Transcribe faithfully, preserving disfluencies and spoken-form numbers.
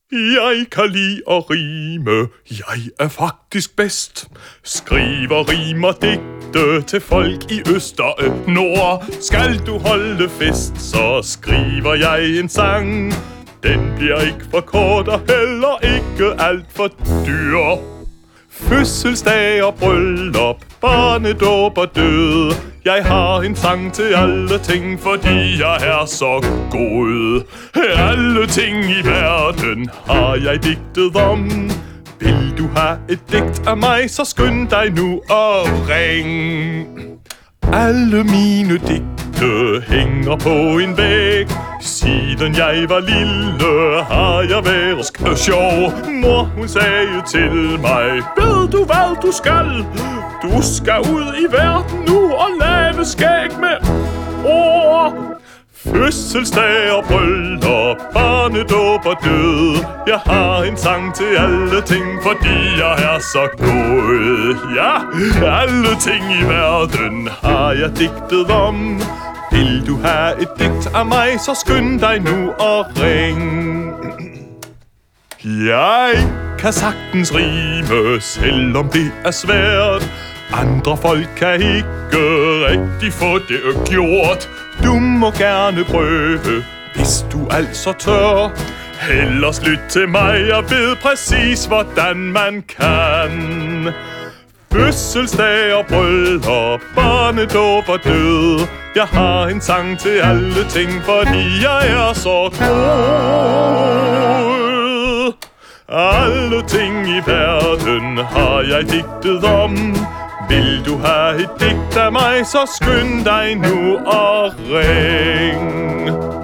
Jeg kan lide at rime, jeg er faktisk bedst. Skriver rimer digte til folk i øst og nord. Skal du holde fest, så skriver jeg en sang. Den bliver ikke for kort og heller ikke alt for dyr. Fødselsdag og bryllup, barnedåb og død. Jeg har en sang til alle ting, fordi jeg er så god. Alle ting i verden har jeg digtet om. Vil du have et digt af mig, så skynd dig nu og ring. Alle mine digte hænger på en væg. Siden jeg var lille har jeg været sk- sjov. Mor hun sagde til mig: ved du hvad du skal? Du skal ud i verden nu og lave skæg med ord. Fødselsdag og bryllup, barnedåb og død. Jeg har en sang til alle ting, fordi jeg er så god. Ja, alle ting i verden har jeg digtet om. Vil du have et digt af mig, så skynd dig nu og ring. Jeg kan sagtens rime, selvom det er svært. Andre folk kan ikke rigtig få det gjort. Du må gerne prøve, hvis du altså tør. Ellers lyt til mig, jeg ved præcis, hvordan man kan. Fødselsdag og bryllup, barnedåb og død. Jeg har en sang til alle ting, fordi jeg er så god. Alle ting i verden har jeg digtet om. Vil du have et digt af mig, så skynd dig nu og ring.